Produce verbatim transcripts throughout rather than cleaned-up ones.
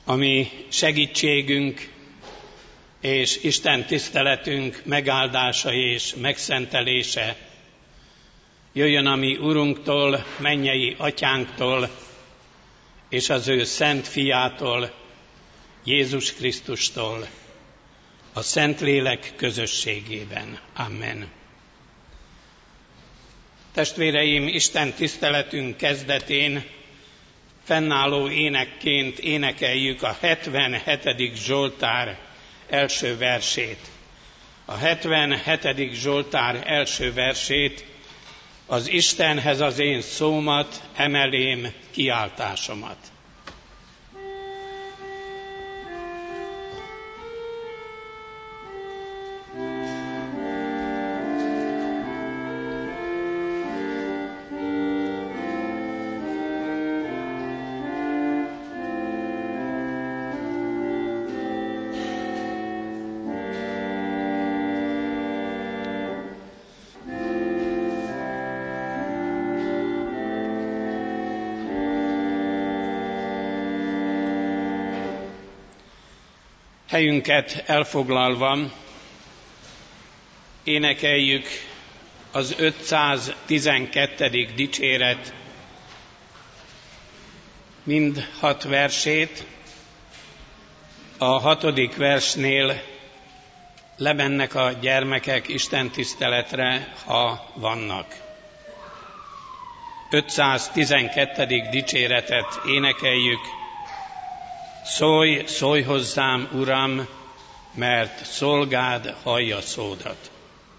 ami segítségünk és Isten tiszteletünk megáldása és megszentelése jöjjön a mi Urunktól, mennyei Atyánktól és az ő szent fiától, Jézus Krisztustól, a Szentlélek közösségében. Amen. Testvéreim, Isten tiszteletünk kezdetén fennálló énekként énekeljük a hetvenhetedik Zsoltár első versét. A hetvenhetedik Zsoltár első versét, az Istenhez az én szómat, emelém kiáltásomat. Helyünket elfoglalva énekeljük az ötszáztizenkettedik dicséret mind hat versét. A hatodik versnél lemennek a gyermekek istentiszteletre, ha vannak. ötszáztizenkettedik dicséretet énekeljük. Szólj, szólj hozzám, Uram, mert szolgád hallja szódat.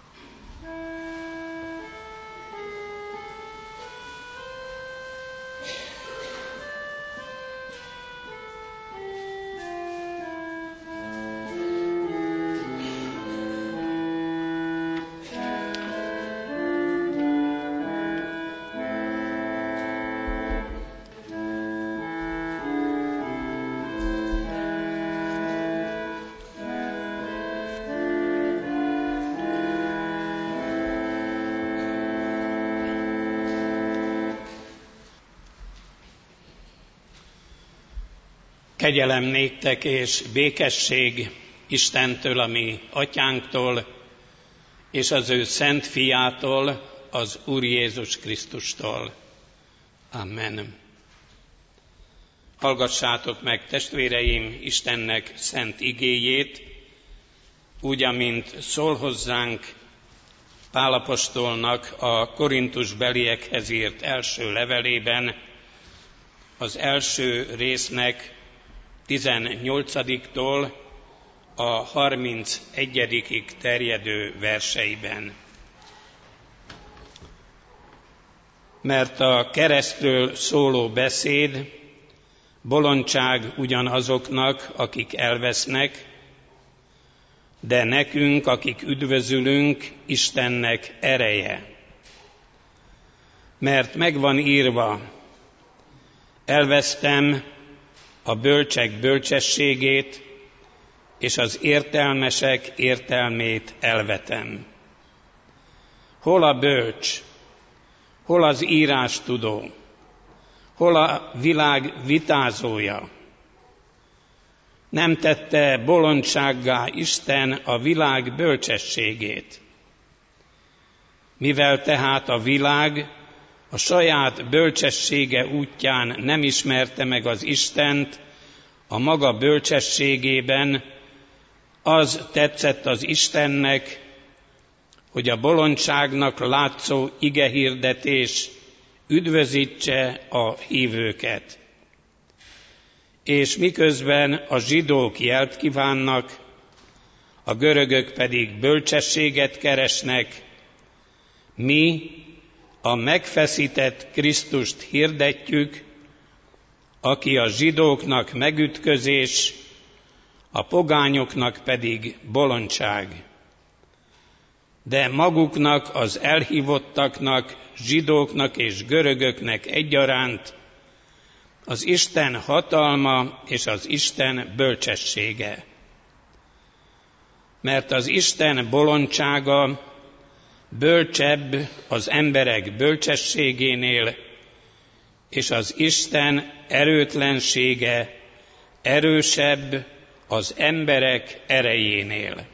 Kegyelem néktek és békesség Istentől, a mi Atyánktól, és az ő szent fiától, az Úr Jézus Krisztustól. Amen. Hallgassátok meg, testvéreim, Istennek szent igéjét, úgy, amint szól hozzánk Pál apostolnak a korintusbeliekhez írt első levelében, az első résznek tizennyolcadiktól a harmincegyedikig terjedő verseiben. Mert a keresztről szóló beszéd bolondság ugyanazoknak, akik elvesznek, de nekünk, akik üdvözülünk, Istennek ereje. Mert megvan írva, elvesztem a bölcsek bölcsességét, és az értelmesek értelmét elvetem. Hol a bölcs, hol az írástudó, hol a világ vitázója? Nem tette bolondsággá Isten a világ bölcsességét. Mivel tehát a világ a saját bölcsessége útján nem ismerte meg az Istent a maga bölcsességében, az tetszett az Istennek, hogy a bolondságnak látszó igehirdetés üdvözítse a hívőket. És miközben a zsidók jelt kívánnak, a görögök pedig bölcsességet keresnek, mi a megfeszített Krisztust hirdetjük, aki a zsidóknak megütközés, a pogányoknak pedig bolondság. De maguknak, az elhívottaknak, zsidóknak és görögöknek egyaránt az Isten hatalma és az Isten bölcsessége. Mert az Isten bolondsága bölcsebb az emberek bölcsességénél, és az Isten erőtlensége erősebb az emberek erejénél.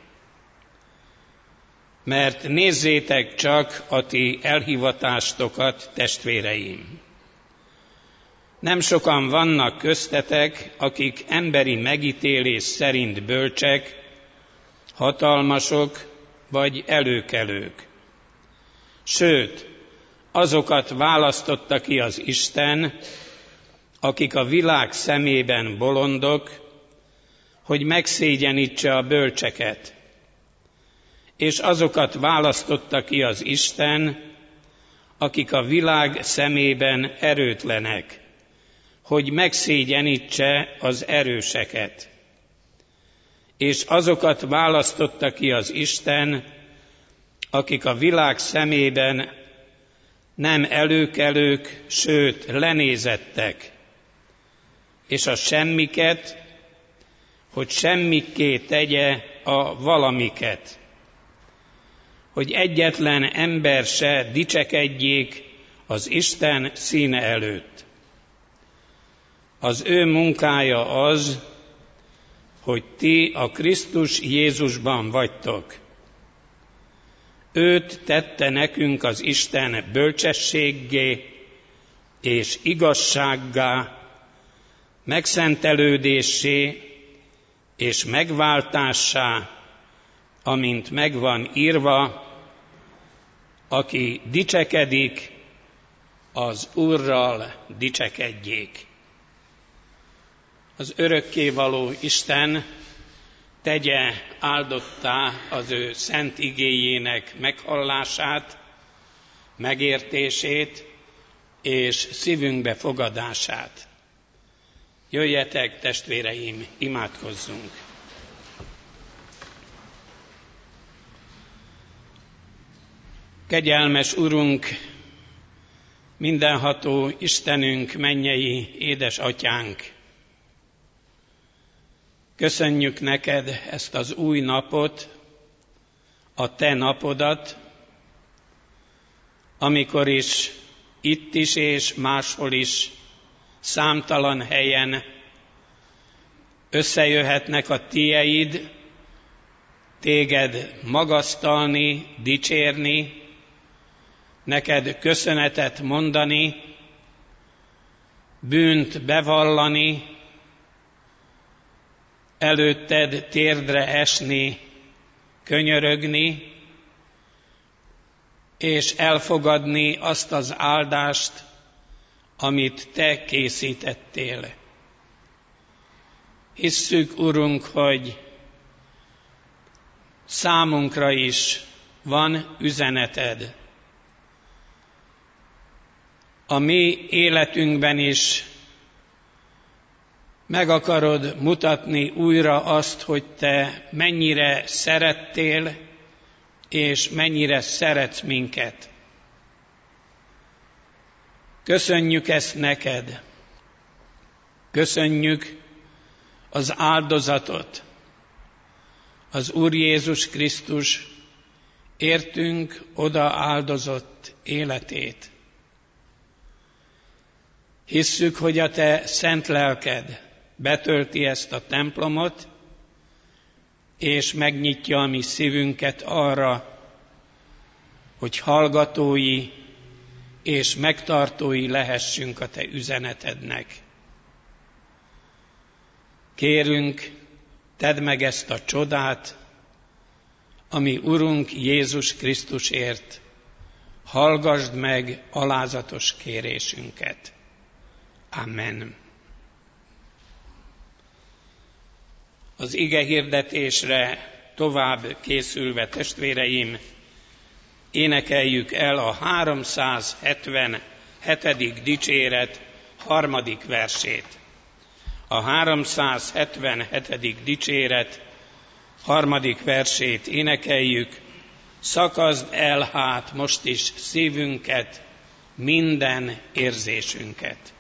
Mert nézzétek csak a ti elhivatástokat, testvéreim! Nem sokan vannak köztetek, akik emberi megítélés szerint bölcsek, hatalmasok vagy előkelők. Sőt, azokat választotta ki az Isten, akik a világ szemében bolondok, hogy megszégyenítse a bölcseket. És azokat választotta ki az Isten, akik a világ szemében erőtlenek, hogy megszégyenítse az erőseket. És azokat választotta ki az Isten, akik a világ szemében nem előkelők, sőt lenézettek, és a semmiket, hogy semmikké tegye a valamiket, hogy egyetlen ember se dicsekedjék az Isten színe előtt. Az ő munkája az, hogy ti a Krisztus Jézusban vagytok. Őt tette nekünk az Isten bölcsességgé és igazsággá, megszentelődéssé és megváltássá, amint megvan írva, aki dicsekedik, az Úrral dicsekedjék. Az örökkévaló Isten tegye áldottá az ő szent igéjének meghallását, megértését és szívünkbe fogadását. Jöjjetek, testvéreim, imádkozzunk! Kegyelmes Urunk, mindenható Istenünk, mennyei édesatyánk! Köszönjük neked ezt az új napot, a te napodat, amikor is, itt is és máshol is, számtalan helyen összejöhetnek a tieid, téged magasztalni, dicsérni, neked köszönetet mondani, bűnt bevallani, előtted térdre esni, könyörögni, és elfogadni azt az áldást, amit te készítettél. Hisszük, Urunk, hogy számunkra is van üzeneted. A mi életünkben is meg akarod mutatni újra azt, hogy te mennyire szerettél, és mennyire szeretsz minket. Köszönjük ezt neked. Köszönjük az áldozatot. Az Úr Jézus Krisztus értünk oda áldozott életét. Hisszük, hogy a te szent lelked betölti ezt a templomot, és megnyitja a mi szívünket arra, hogy hallgatói és megtartói lehessünk a te üzenetednek. Kérünk, tedd meg ezt a csodát, ami Urunk Jézus Krisztusért. Hallgasd meg alázatos kérésünket. Amen. Az ige hirdetésre tovább készülve, testvéreim, énekeljük el a háromszázhetvenhetedik dicséret harmadik versét. A háromszázhetvenhetedik dicséret harmadik versét énekeljük. Szakazd el hát most is szívünket, minden érzésünket.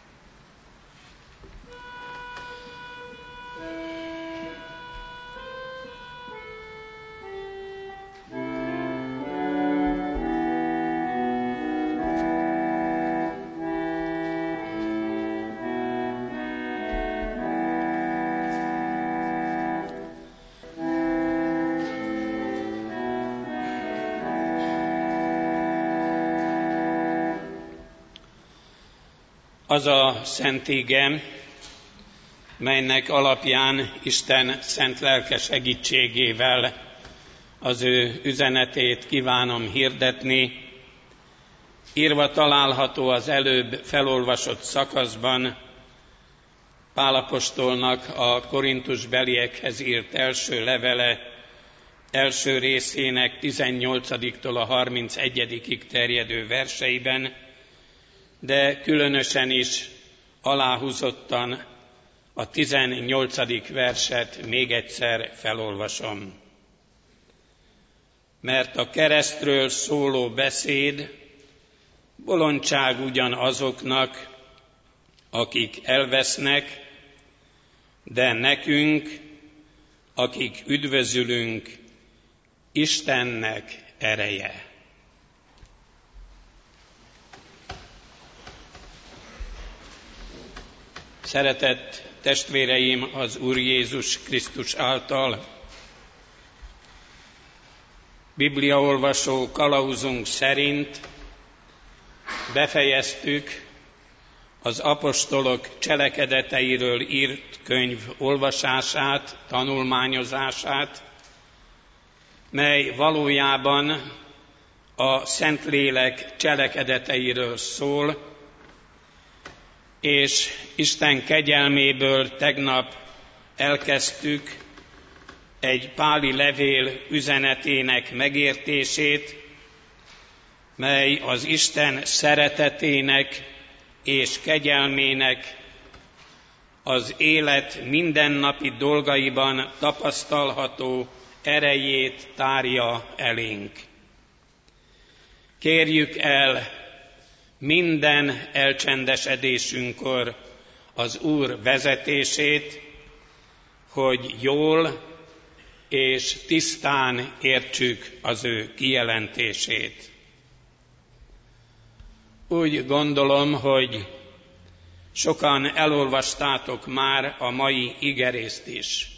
Az a szent íge, melynek alapján Isten szent lelke segítségével az ő üzenetét kívánom hirdetni, írva található az előbb felolvasott szakaszban, Pál apostolnak a korintusbeliekhez írt első levele első részének tizennyolcadiktól a harmincegyedikig terjedő verseiben, de különösen is aláhúzottan a tizennyolcadik verset még egyszer felolvasom. Mert a keresztről szóló beszéd bolondság ugyan azoknak, akik elvesznek, de nekünk, akik üdvözülünk, Istennek ereje. Szeretett testvéreim az Úr Jézus Krisztus által, bibliaolvasó kalauzunk szerint befejeztük az apostolok cselekedeteiről írt könyv olvasását, tanulmányozását, mely valójában a Szentlélek cselekedeteiről szól, és Isten kegyelméből tegnap elkezdtük egy páli levél üzenetének megértését, mely az Isten szeretetének és kegyelmének az élet mindennapi dolgaiban tapasztalható erejét tárja elénk. Kérjük el minden elcsendesedésünkkor az Úr vezetését, hogy jól és tisztán értsük az ő kijelentését. Úgy gondolom, hogy sokan elolvastátok már a mai igerészt is.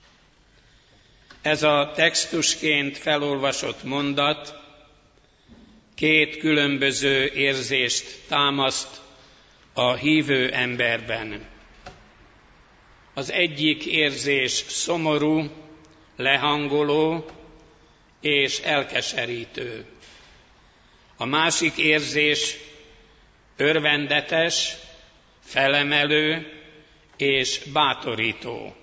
Ez a textusként felolvasott mondat két különböző érzést támaszt a hívő emberben. Az egyik érzés szomorú, lehangoló és elkeserítő. A másik érzés örvendetes, felemelő és bátorító.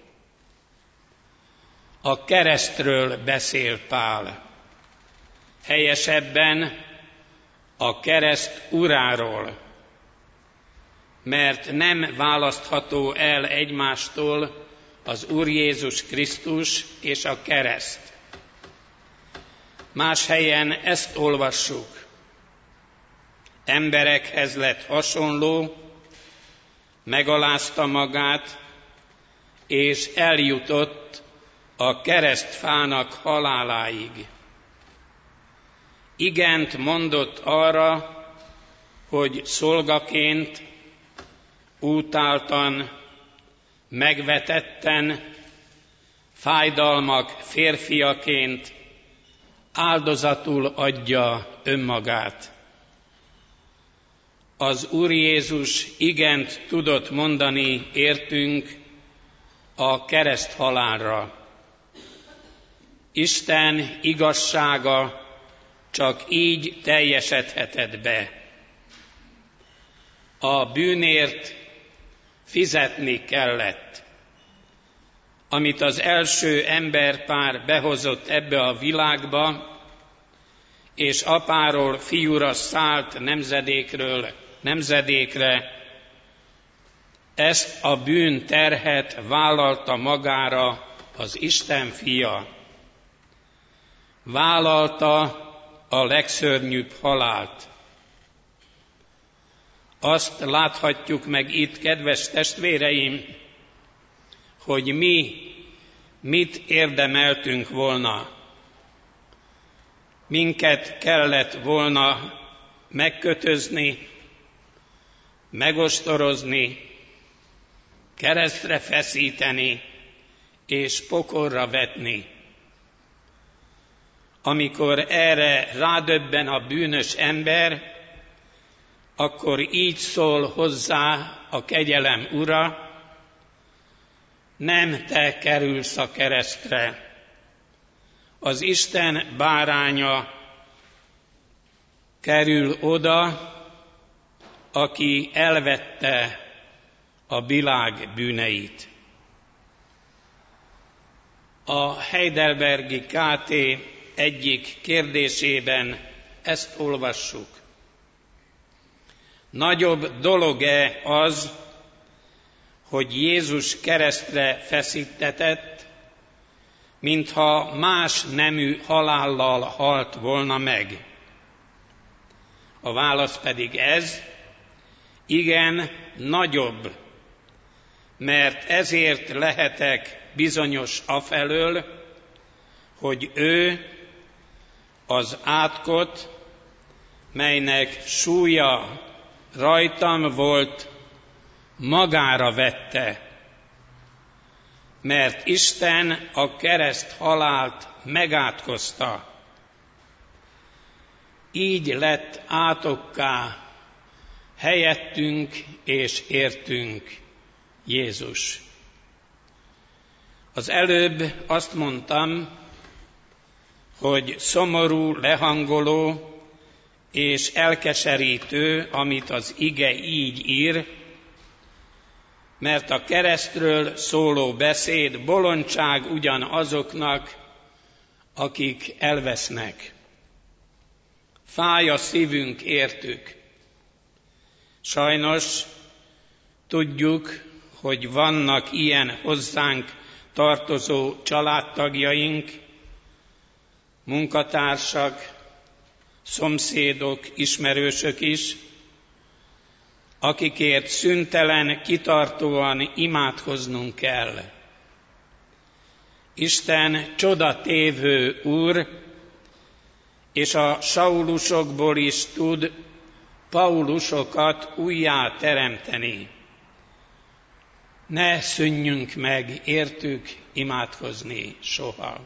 A keresztről beszél Pál. Helyesebben a kereszt uráról, mert nem választható el egymástól az Úr Jézus Krisztus és a kereszt. Más helyen ezt olvassuk. Emberekhez lett hasonló, megalázta magát, és eljutott a keresztfának haláláig. Igent mondott arra, hogy szolgaként, útáltan, megvetetten, fájdalmak férfiaként áldozatul adja önmagát. Az Úr Jézus igent tudott mondani értünk a kereszthalálra. Isten igazsága csak így teljesedhetett be. A bűnért fizetni kellett. Amit az első emberpár behozott ebbe a világba, és apáról fiúra szállt nemzedékről nemzedékre, ezt a bűn terhet vállalta magára az Isten fia. Vállalta a legszörnyűbb halált. Azt láthatjuk meg itt, kedves testvéreim, hogy mi mit érdemeltünk volna. Minket kellett volna megkötözni, megostorozni, keresztre feszíteni és pokolra vetni. Amikor erre rádöbben a bűnös ember, akkor így szól hozzá a kegyelem Ura: nem te kerülsz a keresztre, az Isten báránya kerül oda, aki elvette a világ bűneit. A Heidelbergi ká té egyik kérdésében ezt olvassuk: nagyobb dolog-e az, hogy Jézus keresztre feszítetett, mintha más nemű halállal halt volna meg? A válasz pedig ez: igen, nagyobb, mert ezért lehetek bizonyos afelől, hogy ő az átkot, melynek súlya rajtam volt, magára vette, mert Isten a kereszt halált megátkozta. Így lett átokká helyettünk és értünk Jézus. Az előbb azt mondtam, hogy szomorú, lehangoló és elkeserítő, amit az ige így ír, mert a keresztről szóló beszéd bolondság ugyan azoknak, akik elvesznek. Fáj a szívünk értük. Sajnos tudjuk, hogy vannak ilyen hozzánk tartozó családtagjaink, munkatársak, szomszédok, ismerősök is, akikért szüntelen, kitartóan imádkoznunk kell. Isten csodatévő Úr, és a Saulusokból is tud Paulusokat újjá teremteni. Ne szűnjünk meg értük imádkozni soha.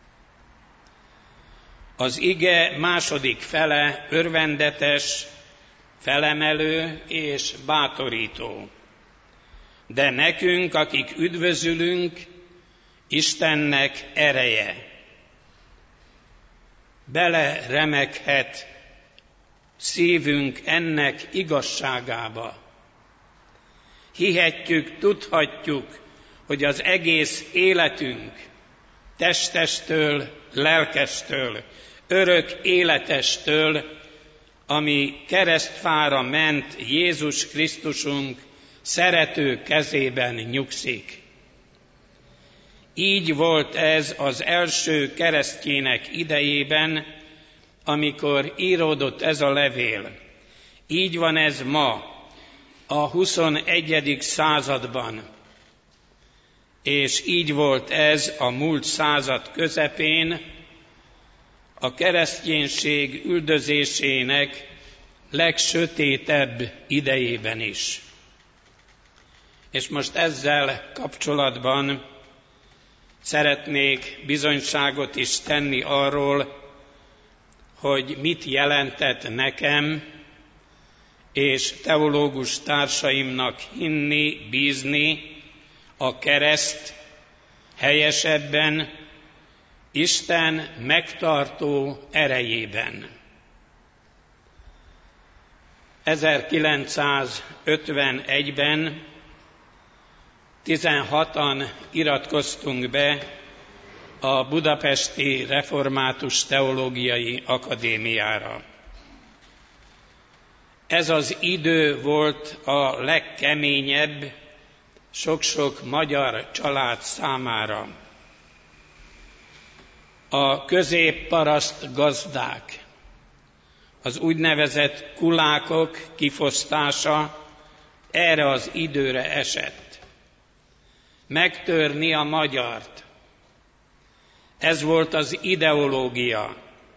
Az ige második fele örvendetes, felemelő és bátorító. De nekünk, akik üdvözülünk, Istennek ereje. Beleremeghet szívünk ennek igazságába. Hihetjük, tudhatjuk, hogy az egész életünk testestől, lelkestől, örök életestől, ami keresztfára ment Jézus Krisztusunk szerető kezében nyugszik. Így volt ez az első keresztjének idejében, amikor íródott ez a levél. Így van ez ma, a huszonegyedik században. És így volt ez a múlt század közepén, a kereszténység üldözésének legsötétebb idejében is. És most ezzel kapcsolatban szeretnék bizonyságot is tenni arról, hogy mit jelentett nekem és teológus társaimnak hinni, bízni a kereszt, helyesebben Isten megtartó erejében. ezerkilencszázötvenegyben tizenhatan iratkoztunk be a Budapesti Református Teológiai Akadémiára. Ez az idő volt a legkeményebb sok-sok magyar család számára. A középparaszt gazdák, az úgynevezett kulákok kifosztása erre az időre esett. Megtörni a magyart. Ez volt az ideológia.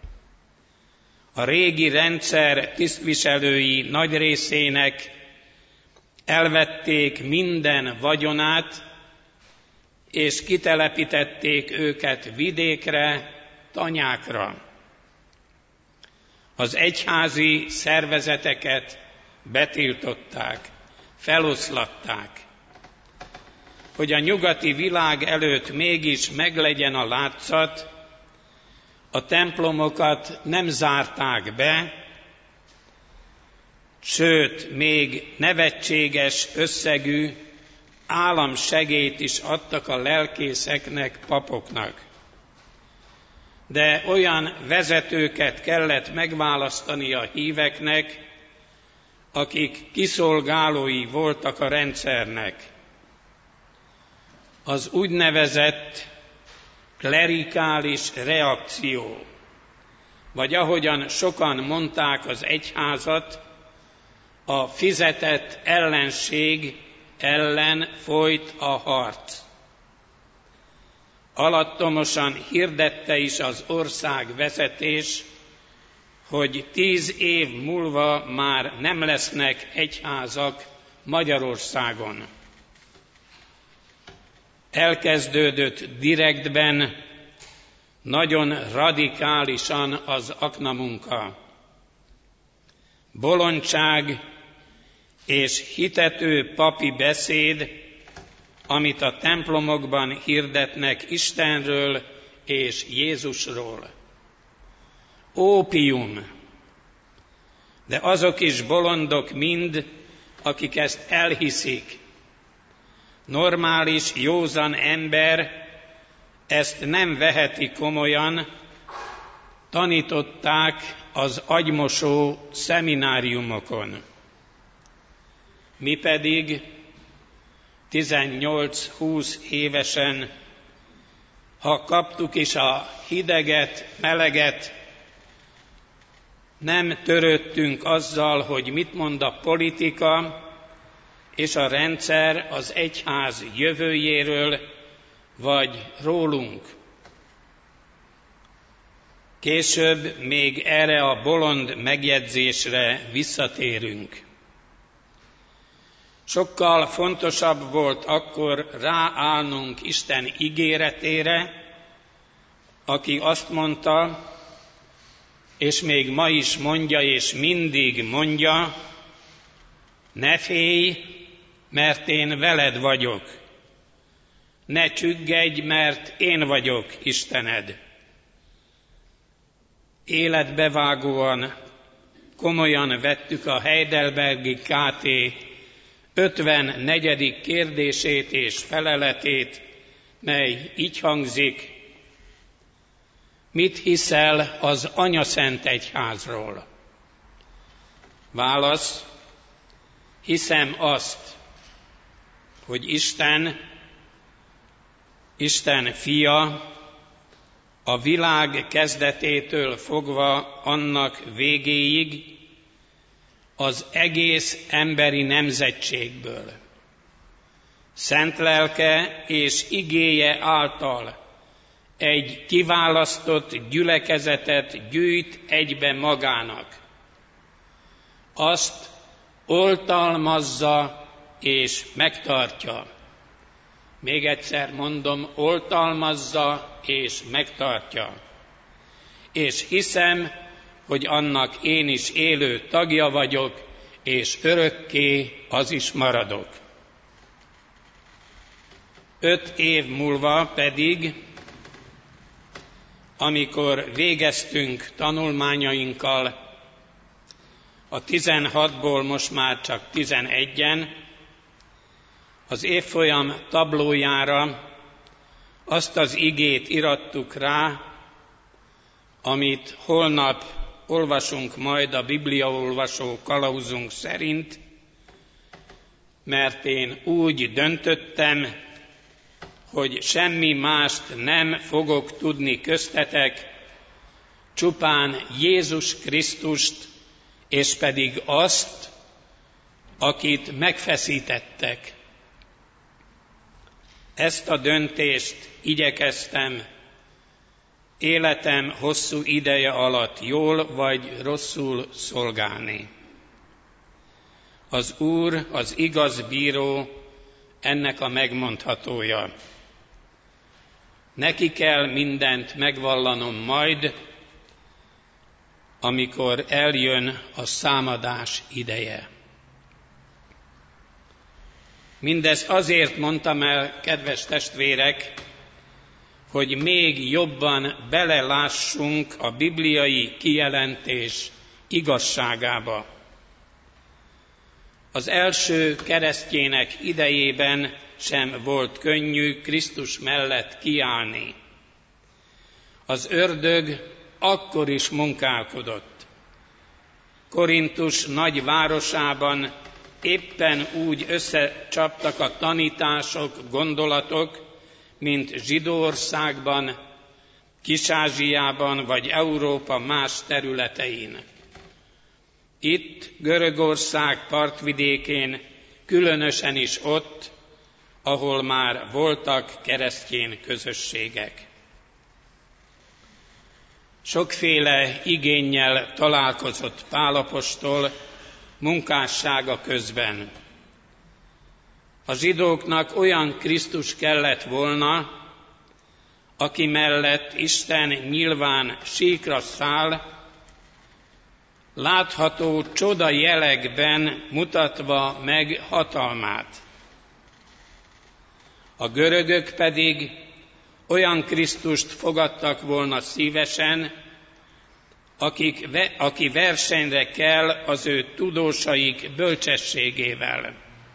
A régi rendszer tisztviselői nagy részének elvették minden vagyonát, és kitelepítették őket vidékre, tanyákra. Az egyházi szervezeteket betiltották, feloszlatták. Hogy a nyugati világ előtt mégis meglegyen a látszat, a templomokat nem zárták be, sőt, még nevetséges összegű államsegélyt is adtak a lelkészeknek, papoknak. De olyan vezetőket kellett megválasztani a híveknek, akik kiszolgálói voltak a rendszernek. Az úgynevezett klerikális reakció, vagy ahogyan sokan mondták az egyházat, a fizetett ellenség ellen folyt a harc. Alattomosan hirdette is az ország vezetés, hogy tíz év múlva már nem lesznek egyházak Magyarországon. Elkezdődött direktben, nagyon radikálisan az aknamunka. Bolondság és hitető papi beszéd, amit a templomokban hirdetnek Istenről és Jézusról. Ópium. De azok is bolondok mind, akik ezt elhiszik. Normális, józan ember ezt nem veheti komolyan, tanították az agymosó szemináriumokon. Mi pedig tizennyolc-húsz évesen, ha kaptuk is a hideget, meleget, nem törődtünk azzal, hogy mit mond a politika és a rendszer az egyház jövőjéről, vagy rólunk. Később még erre a bolond megjegyzésre visszatérünk. Sokkal fontosabb volt akkor ráállnunk Isten ígéretére, aki azt mondta, és még ma is mondja, és mindig mondja, ne félj, mert én veled vagyok. Ne csüggedj, mert én vagyok Istened. Életbevágóan, komolyan vettük a Heidelbergi ká té ötvennegyedik kérdését és feleletét, mely így hangzik: mit hiszel az Anyaszent Egyházról? Válasz: hiszem azt, hogy Isten, Isten fia, a világ kezdetétől fogva annak végéig az egész emberi nemzetségből, szent lelke és igéje által egy kiválasztott gyülekezetet gyűjt egybe magának. Azt oltalmazza és megtartja. Még egyszer mondom, oltalmazza és megtartja. És hiszem, hogy annak én is élő tagja vagyok, és örökké az is maradok. Öt év múlva pedig, amikor végeztünk tanulmányainkkal, a tizenhatból most már csak tizenegyen, az évfolyam tablójára azt az igét irattuk rá, amit holnap olvasunk majd a bibliaolvasó kalauzunk szerint, mert én úgy döntöttem, hogy semmi mást nem fogok tudni köztetek, csupán Jézus Krisztust, és pedig azt, akit megfeszítettek. Ezt a döntést igyekeztem életem hosszú ideje alatt jól vagy rosszul szolgálni. Az Úr, az igaz bíró, ennek a megmondhatója. Neki kell mindent megvallanom majd, amikor eljön a számadás ideje. Mindezt azért mondtam el, kedves testvérek, hogy még jobban belelássunk a bibliai kijelentés igazságába. Az első keresztjének idejében sem volt könnyű Krisztus mellett kiállni. Az ördög akkor is munkálkodott. Korintus nagy városában éppen úgy összecsaptak a tanítások, gondolatok, mint Zsidóországban, Kis-Ázsiában vagy Európa más területein. Itt, Görögország partvidékén, különösen is ott, ahol már voltak keresztény közösségek. Sokféle igénnyel találkozott Pál apostol munkássága közben. A zsidóknak olyan Krisztus kellett volna, aki mellett Isten nyilván síkra száll, látható csoda jelekben mutatva meg hatalmát. A görögök pedig olyan Krisztust fogadtak volna szívesen, akik, aki versenyre kell az ő tudósaik bölcsességével.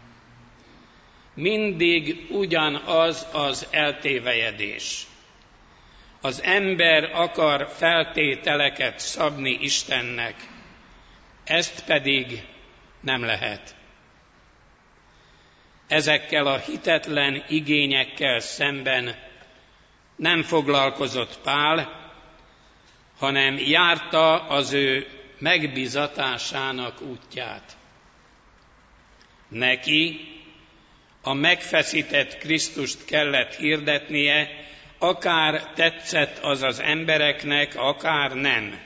Mindig ugyanaz az eltévejedés. Az ember akar feltételeket szabni Istennek, ezt pedig nem lehet. Ezekkel a hitetlen igényekkel szemben nem foglalkozott Pál, hanem járta az ő megbízatásának útját. Neki a megfeszített Krisztust kellett hirdetnie, akár tetszett az az embereknek, akár nem.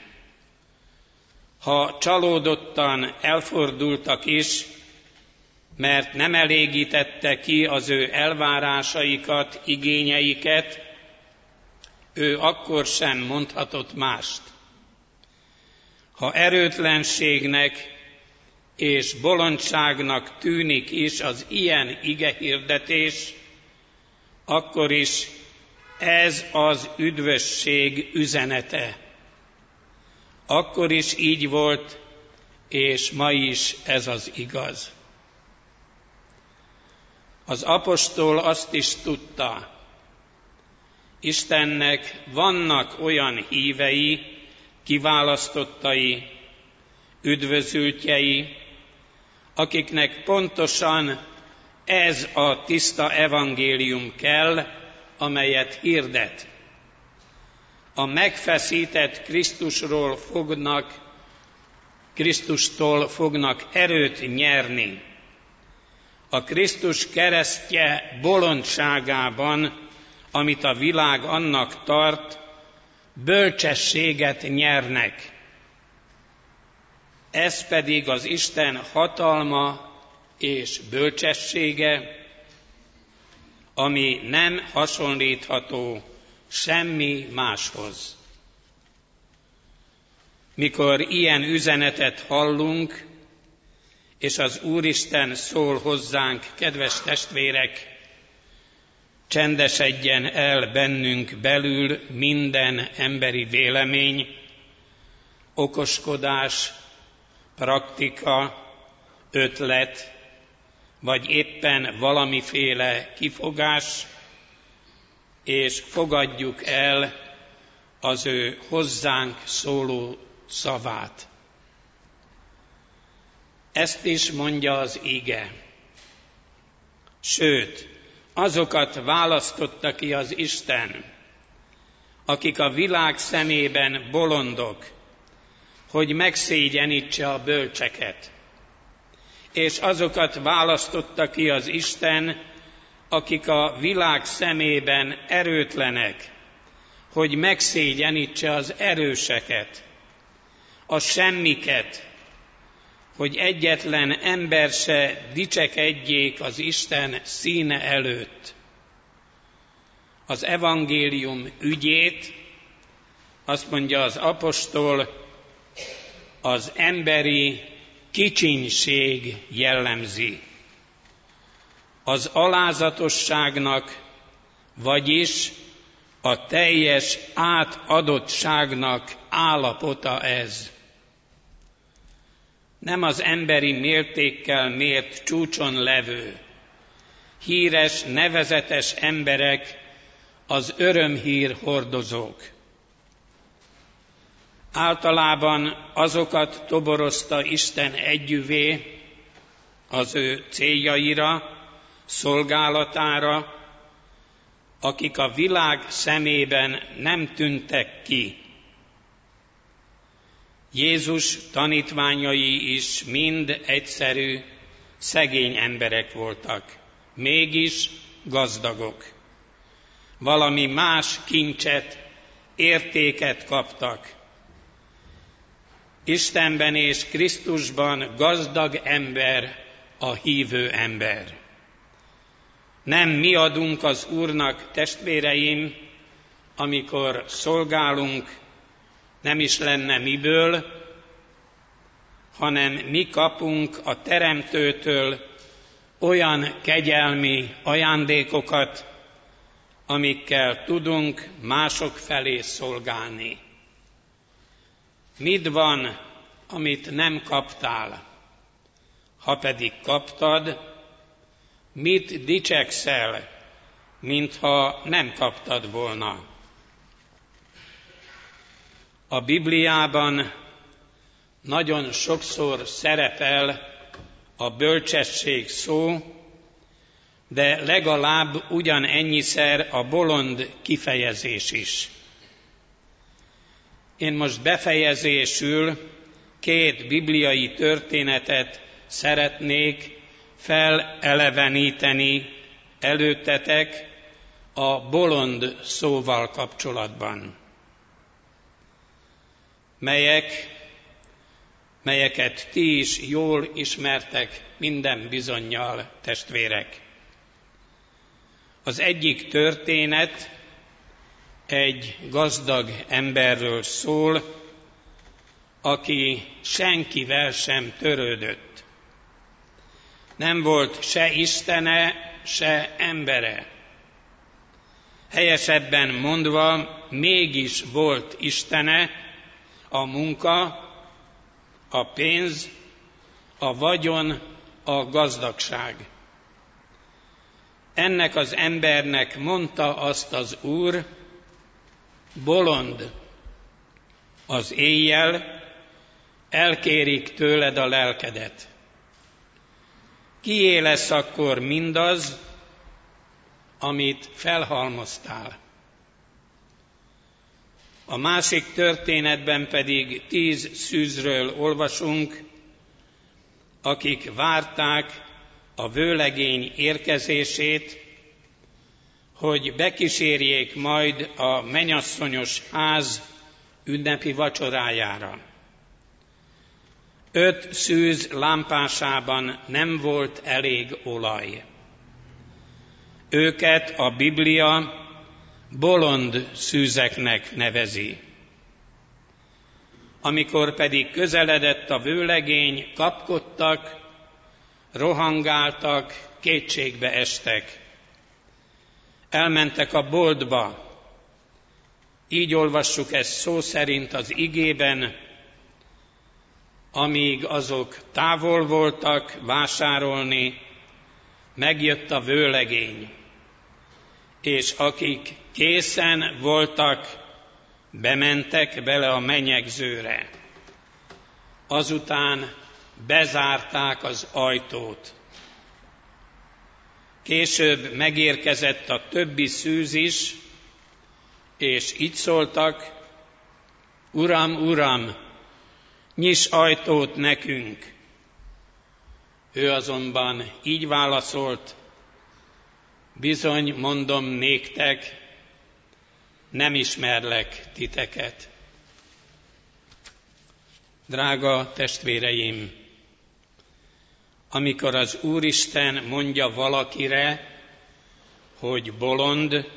Ha csalódottan elfordultak is, mert nem elégítette ki az ő elvárásaikat, igényeiket, ő akkor sem mondhatott mást. Ha erőtlenségnek és bolondságnak tűnik is az ilyen igehirdetés, akkor is ez az üdvösség üzenete. Akkor is így volt, és ma is ez az igaz. Az apostol azt is tudta, Istennek vannak olyan hívei, kiválasztottai, üdvözültjei, akiknek pontosan ez a tiszta evangélium kell, amelyet hirdet. A megfeszített Krisztusról fognak, Krisztustól fognak erőt nyerni. A Krisztus keresztje bolondságában, amit a világ annak tart, bölcsességet nyernek. Ez pedig az Isten hatalma és bölcsessége, ami nem hasonlítható semmi máshoz. Mikor ilyen üzenetet hallunk, és az Úristen szól hozzánk, kedves testvérek, csendesedjen el bennünk belül minden emberi vélemény, okoskodás, praktika, ötlet, vagy éppen valamiféle kifogás, és fogadjuk el az ő hozzánk szóló szavát. Ezt is mondja az ige. Sőt, azokat választotta ki az Isten, akik a világ szemében bolondok, hogy megszégyenítse a bölcseket. És azokat választotta ki az Isten, akik a világ szemében erőtlenek, hogy megszégyenítse az erőseket, a semmiket, hogy egyetlen ember se dicsekedjék az Isten színe előtt. Az evangélium ügyét, azt mondja az apostol, az emberi kicsinség jellemzi. Az alázatosságnak, vagyis a teljes átadottságnak állapota ez. Nem az emberi mértékkel mért csúcson levő, híres, nevezetes emberek az örömhír hordozók. Általában azokat toborozta Isten együvé az ő céljaira, szolgálatára, akik a világ szemében nem tűntek ki. Jézus tanítványai is mind egyszerű, szegény emberek voltak, mégis gazdagok. Valami más kincset, értéket kaptak. Istenben és Krisztusban gazdag ember a hívő ember. Nem mi adunk az Úrnak, testvéreim, amikor szolgálunk, nem is lenne miből, hanem mi kapunk a Teremtőtől olyan kegyelmi ajándékokat, amikkel tudunk mások felé szolgálni. Mit van, amit nem kaptál? Ha pedig kaptad, mit dicsekszel, mintha nem kaptad volna? A Bibliában nagyon sokszor szerepel a bölcsesség szó, de legalább ugyanennyiszer a bolond kifejezés is. Én most befejezésül két bibliai történetet szeretnék feleleveníteni előttetek a bolond szóval kapcsolatban, melyek, melyeket ti is jól ismertek minden bizonnyal, testvérek. Az egyik történet egy gazdag emberről szól, aki senkivel sem törődött. Nem volt se istene, se embere. Helyesebben mondva, mégis volt istene, a munka, a pénz, a vagyon, a gazdagság. Ennek az embernek mondta azt az Úr, bolond, az éjjel elkérik tőled a lelkedet. Kié lesz akkor mindaz, amit felhalmoztál? A másik történetben pedig tíz szűzről olvasunk, akik várták a vőlegény érkezését, hogy bekísérjék majd a mennyasszonyos ház ünnepi vacsorájára. Öt szűz lámpásában nem volt elég olaj. Őket a Biblia bolond szűzeknek nevezi. Amikor pedig közeledett a vőlegény, kapkodtak, rohangáltak, kétségbe estek. Elmentek a boltba. Így olvassuk ezt szó szerint az igében, amíg azok távol voltak vásárolni, megjött a vőlegény, és akik készen voltak, bementek bele a menyegzőre. Azután bezárták az ajtót. Később megérkezett a többi szűz is, és így szóltak, Uram, Uram, nyiss ajtót nekünk. Ő azonban így válaszolt, bizony mondom néktek, nem ismerlek titeket. Drága testvéreim, amikor az Úristen mondja valakire, hogy bolond,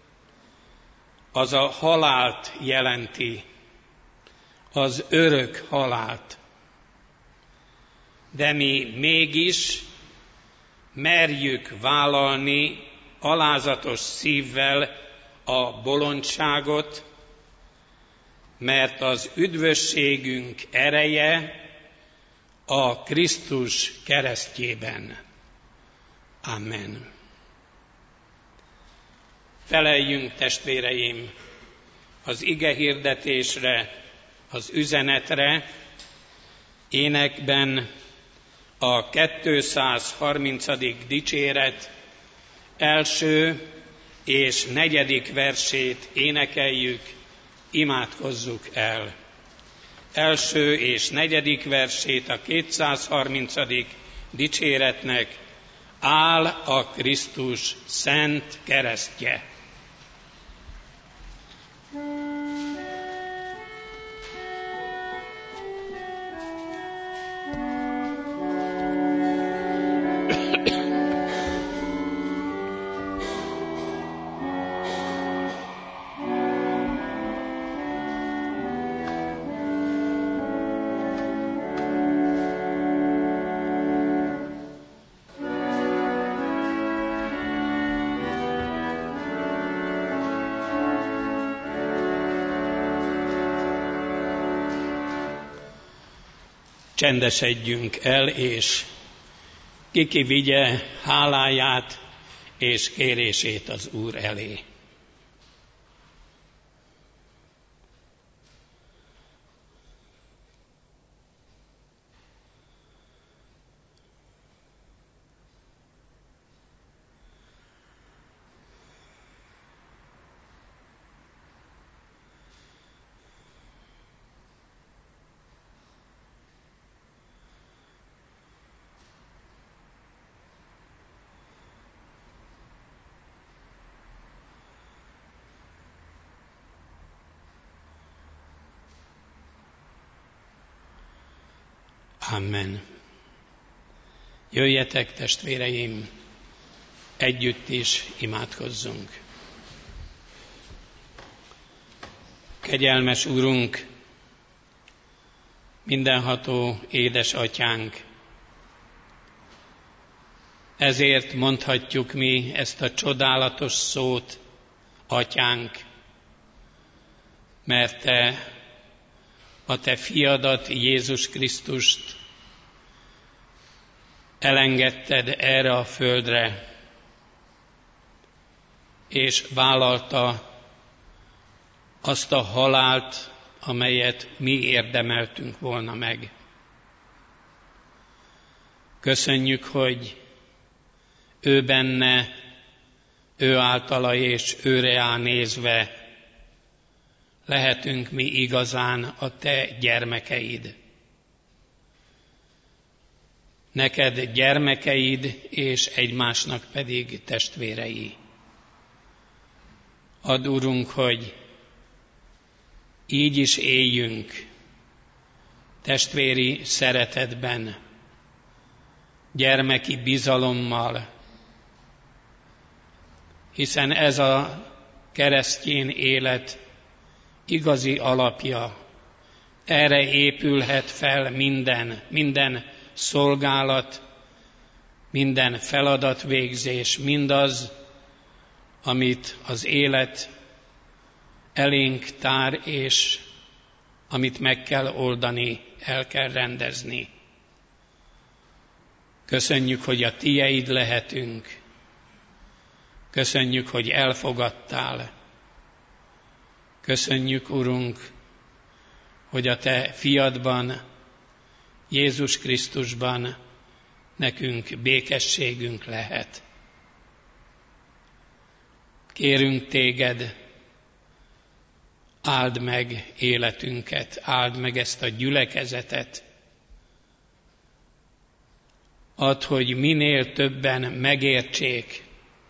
az a halált jelenti, az örök halált. De mi mégis merjük vállalni alázatos szívvel a bolondságot, mert az üdvösségünk ereje a Krisztus keresztjében. Amen. Feleljünk, testvéreim, az igehirdetésre, az üzenetre, énekben a kétszázharmincadik dicséret első és negyedik versét énekeljük, imádkozzuk el. Első és negyedik versét a kétszázharmincadik dicséretnek: áll a Krisztus szent keresztje. Csendesedjünk el, és ki vigye háláját és kérését az Úr elé. Amen. Jöjjetek, testvéreim, együtt is imádkozzunk. Kegyelmes Urunk, mindenható édesatyánk, ezért mondhatjuk mi ezt a csodálatos szót, atyánk, mert te a te fiadat, Jézus Krisztust elengedted erre a földre, és vállalta azt a halált, amelyet mi érdemeltünk volna meg. Köszönjük, hogy ő benne, ő általa és őre áll nézve lehetünk mi igazán a te gyermekeid. Neked gyermekeid, és egymásnak pedig testvérei. Add, Urunk, hogy így is éljünk, testvéri szeretetben, gyermeki bizalommal, hiszen ez a keresztény élet igazi alapja. Erre épülhet fel minden, minden szolgálat, minden feladatvégzés, mindaz, amit az élet elénk tár, és amit meg kell oldani, el kell rendezni. Köszönjük, hogy a tieid lehetünk. Köszönjük, hogy elfogadtál. Köszönjük, Urunk, hogy a te fiadban, Jézus Krisztusban nekünk békességünk lehet. Kérünk téged, áld meg életünket, áld meg ezt a gyülekezetet. Add, hogy minél többen megértsék.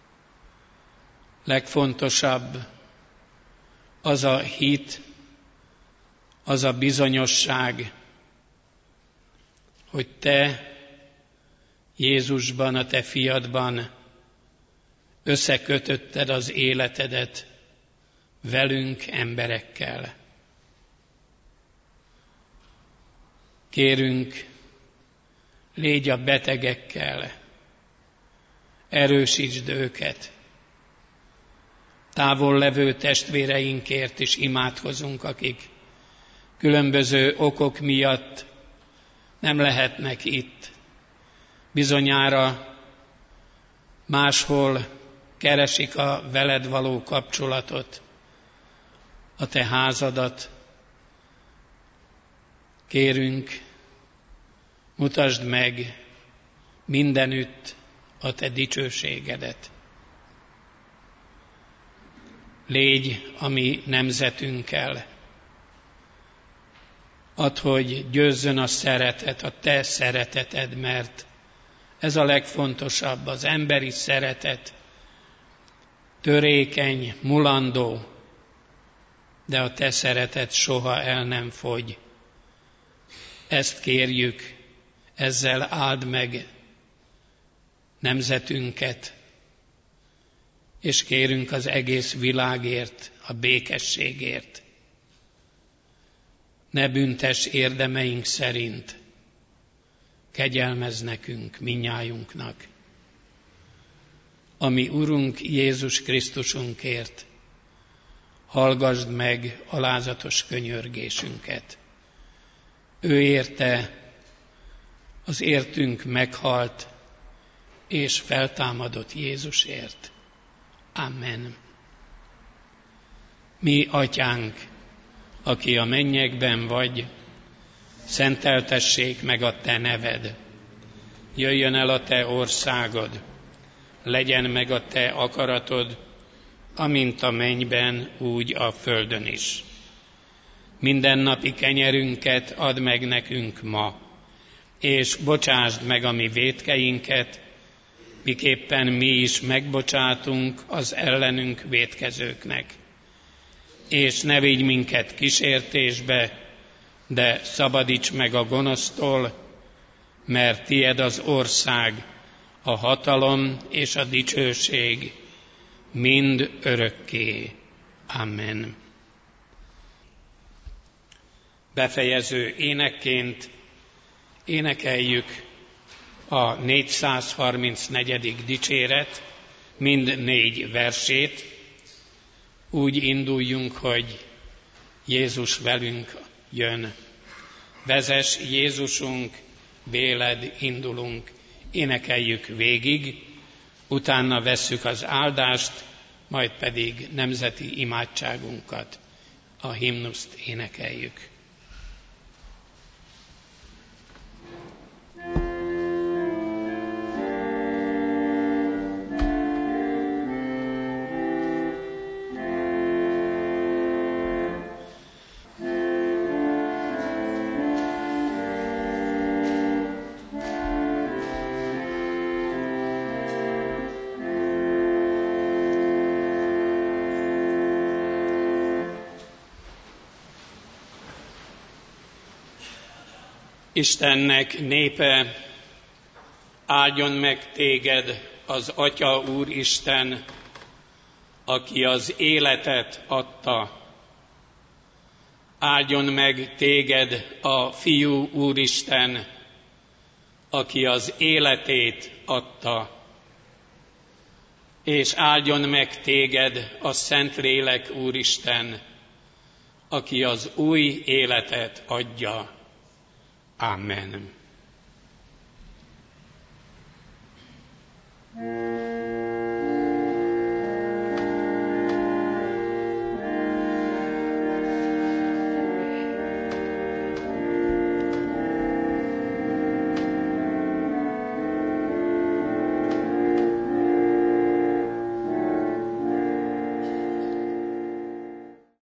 Legfontosabb az a hit, az a bizonyosság, hogy te Jézusban, a te fiadban összekötötted az életedet velünk, emberekkel. Kérünk, légy a betegekkel, erősítsd őket. Távol levő testvéreinkért is imádkozunk, akik különböző okok miatt nem lehetnek itt. Bizonyára máshol keresik a veled való kapcsolatot, a te házadat. Kérünk, mutasd meg mindenütt a te dicsőségedet. Légy a mi nemzetünkkel. Add, hogy győzzön a szeretet, a te szereteted, mert ez a legfontosabb, az emberi szeretet. Törékeny, mulandó, de a te szeretet soha el nem fogy. Ezt kérjük, ezzel áld meg nemzetünket, és kérünk az egész világért, a békességért. Ne büntess érdemeink szerint, kegyelmezz nekünk, minnyájunknak. Ami Urunk Jézus Krisztusunkért, hallgasd meg alázatos könyörgésünket. Ő érte, az értünk meghalt, és feltámadott Jézusért. Amen. Mi, Atyánk, aki a mennyekben vagy, szenteltessék meg a te neved. Jöjjön el a te országod, legyen meg a te akaratod, amint a mennyben, úgy a földön is. Mindennapi kenyerünket add meg nekünk ma, és bocsásd meg a mi vétkeinket, miképpen mi is megbocsátunk az ellenünk vétkezőknek. És ne vigy minket kísértésbe, de szabadíts meg a gonosztól, mert tied az ország, a hatalom és a dicsőség mind örökké. Amen. Befejező énekként énekeljük a négyszázharmincnegyedik dicséret mind négy versét. Úgy induljunk, hogy Jézus velünk jön. Vezess Jézusunk, véled indulunk. Énekeljük végig, utána vesszük az áldást, majd pedig nemzeti imádságunkat, a himnuszt énekeljük. Istennek népe, áldjon meg téged az Atya Úristen, aki az életet adta. Áldjon meg téged a Fiú Úristen, aki az életét adta. És áldjon meg téged a Szentlélek Úristen, aki az új életet adja. Amen.